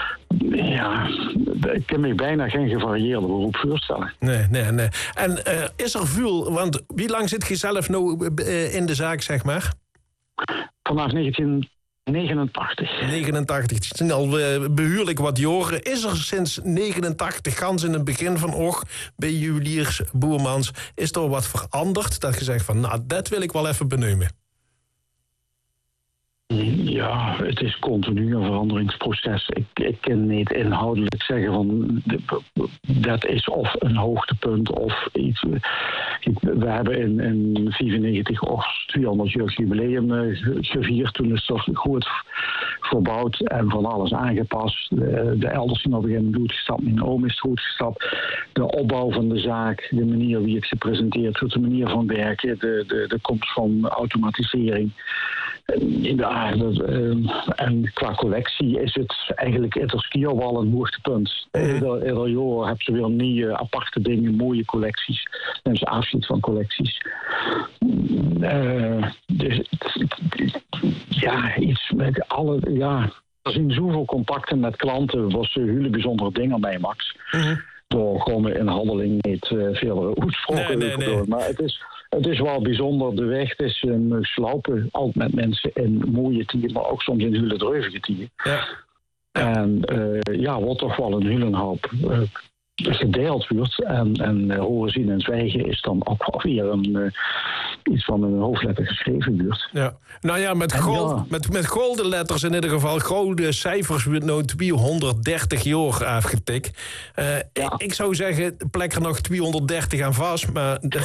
Ja, ik kan me bijna geen gevarieerde beroep voorstellen. Nee, nee, nee. En uh, is er veel, want wie lang zit je zelf nou uh, in de zaak, zeg maar? Vanaf negentien negenentachtig. negenentachtig. Het zijn al uh, behoorlijk wat jaren. Is er sinds negenentachtig, gans in het begin van och, bij juweliers Boermans, is er wat veranderd? Dat je zegt van, nou, dat wil ik wel even benoemen. Ja, het is continu een veranderingsproces. Ik, ik kan niet inhoudelijk zeggen van dat is of een hoogtepunt of iets. We hebben in, in vierennegentig of tweehonderd-jarig jubileum gevierd. Toen is er goed verbouwd en van alles aangepast. De, de elders zijn op een gegeven moment goed gestapt. Mijn oom is goed gestapt. De opbouw van de zaak, de manier wie het gepresenteerd wordt, de manier van werken, de, de, de komst van automatisering. Ja, dat, uh, en qua collectie is het eigenlijk ieder keer wel een hoogtepunt. Mm-hmm. Ieder, ieder jaar hebben ze weer nieuwe aparte dingen, mooie collecties. En ze afscheid van collecties. Uh, dus, ja, iets met alle... Ja, er zijn zoveel contacten met klanten waar ze hele bijzondere dingen mee Max. Mm-hmm. Door gewoon in handeling niet uh, veel uitspraken. Nee, nee, nee. Maar het is... Het is wel bijzonder. De weg is um, slopen, altijd met mensen in mooie tijden, maar ook soms in hele dreuvige tijden. Ja. En uh, ja, wordt toch wel een hele hoop uh, gedeeld wordt. En, en uh, horen zien en zwijgen is dan ook wel weer een, uh, iets van een hoofdletter geschreven wordt. Ja. Nou ja, met, gold, ja. Met, met golden letters in ieder geval, gouden cijfers wordt nou tweehonderddertig jaar afgetikt. Uh, ja. ik, ik zou zeggen, plek er nog tweehonderddertig aan vast, maar dan,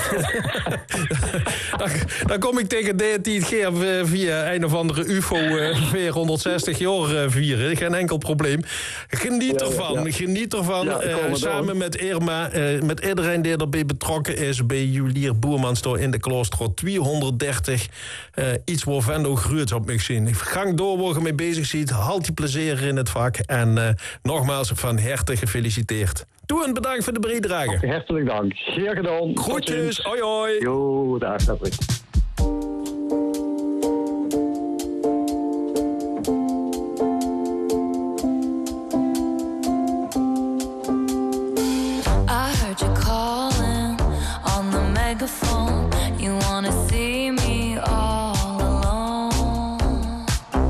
dan kom ik tegen dertien keer via een of andere U F O uh, vierhonderdzestig jaar uh, vieren. Geen enkel probleem. Geniet ja, ervan, ja. geniet ervan. Ja, uh, samen met Irma, uh, met iedereen die erbij betrokken is, bij Julier Boermans door in de klooster tweehonderddertig. Uh, iets waar Venlo gruurt op mij zien. Gang door waar je mee bezig ziet. Halt je plezier in het vak. En uh, nogmaals van harte gefeliciteerd. Doe en bedankt voor de bijdrage. Hartelijk dank. Zeer gedaan. Groetjes. Hoi hoi. Jo, daar staat het. I heard you calling on the megaphone. You wanna see me all alone.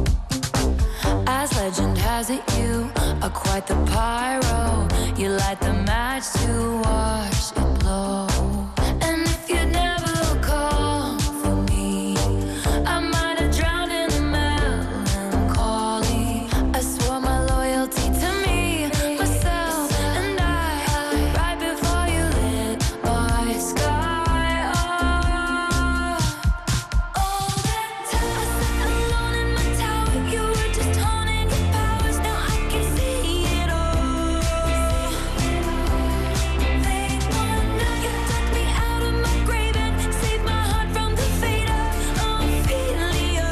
As legend has it, you are quite the pyro. You light the match to watch it blow. And if you'd never call for me, I might have drowned in the melancholy. I swore my loyalty to me, myself, and I, right before you lit my sky off. All that time I sat alone in my tower, you were just honing your powers. Now I can see it all. Late one night, you took me out of my grave and saved my heart from the fate of Ophelia.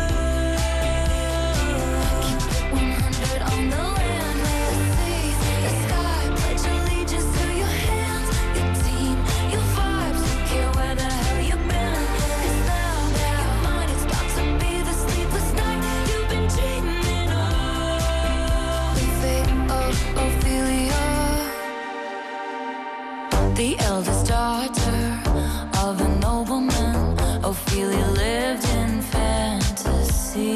Keep it one hundred on the land, the sea, the sky. Pledge allegiance to your hands, your team, your vibes. Don't care where the hell you've been. 'Cause now your mind is about to be the sleepless night you've been dreaming of. The fate of Ophelia, the eldest daughter of a nobleman. Ophelia lived in fantasy,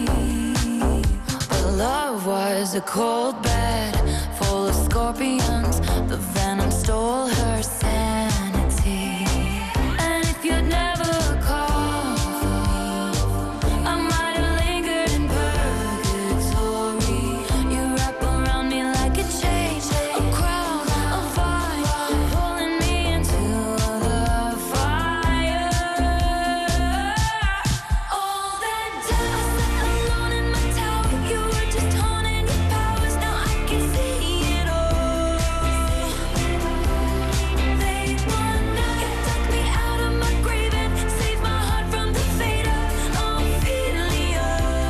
but love was a cold bed full of scorpions. The venom stole her sanity. And if you'd never called for me, I might have lingered in purgatory. You wrap around me like a chain, a crown, a vine, pulling me into the fire. All that time I sat alone in my tower, you were just honing your powers. Now I can see it all. Late one night, you took me out of my grave and saved my heart from the fate of Ophelia.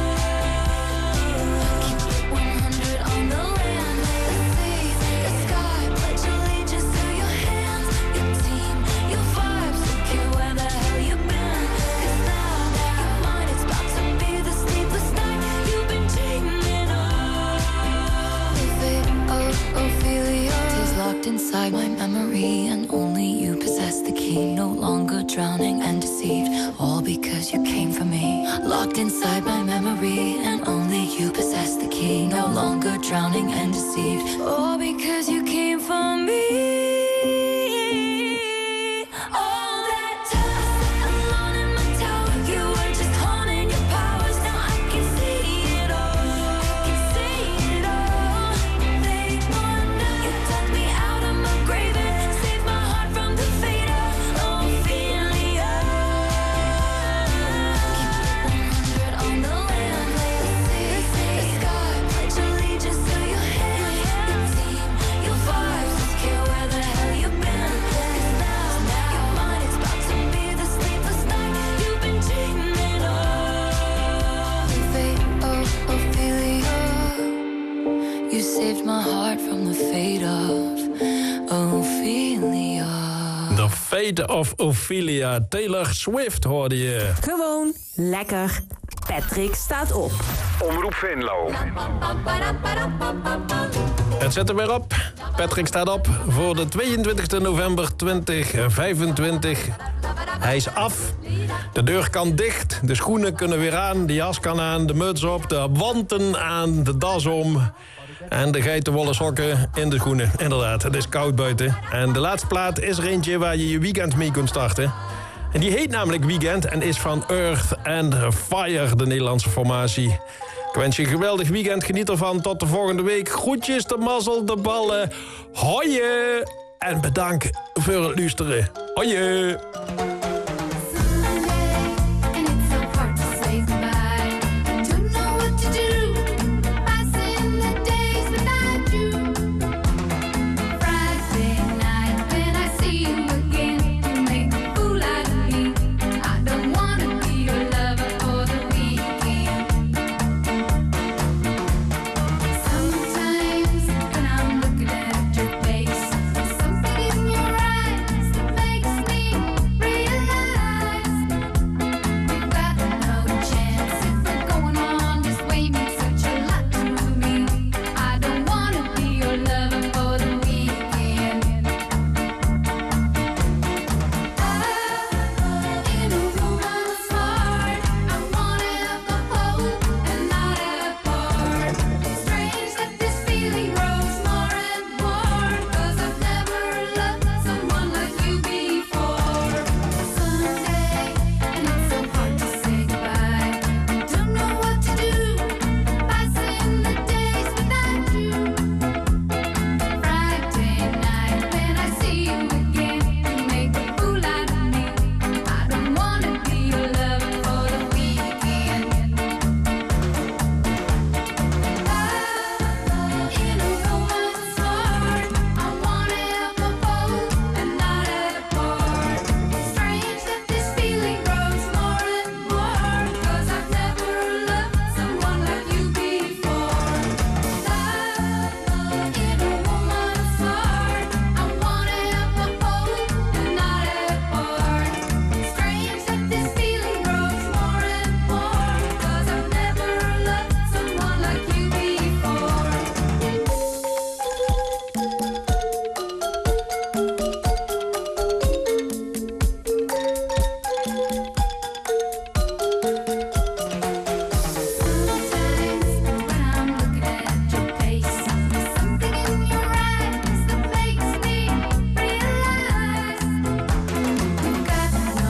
Keep it one hundred on the land, the sea, the sky. Pledge allegiance to your hands, your team, your vibes. Don't care where the hell you've been. 'Cause now your mind is about to be the sleepless night you've been dreaming of. The fate of Ophelia is locked inside my memory, and only you possess the key. No longer drowning and deceived, all because you came for me. Locked inside my memory, and only you possess the key. No longer drowning and deceived, all because you came for me. All that time I sat alone in my tower, you were just honing your powers. Now I can see Fate of Ophelia. Taylor Swift hoorde je. Gewoon lekker. Patrick staat op. Omroep Venlo. Het zit er weer op. Patrick staat op voor de tweeëntwintigste november tweeduizend vijfentwintig. Hij is af. De deur kan dicht. De schoenen kunnen weer aan. De jas kan aan. De muts op. De wanten aan. De das om. En de geitenwolle sokken in de schoenen. Inderdaad, het is koud buiten. En de laatste plaat is er eentje waar je je weekend mee kunt starten. En die heet namelijk Weekend en is van Earth and Fire, de Nederlandse formatie. Ik wens je een geweldig weekend. Geniet ervan. Tot de volgende week. Groetjes, de mazzel, de ballen. Hoi! En bedankt voor het luisteren. Hoi!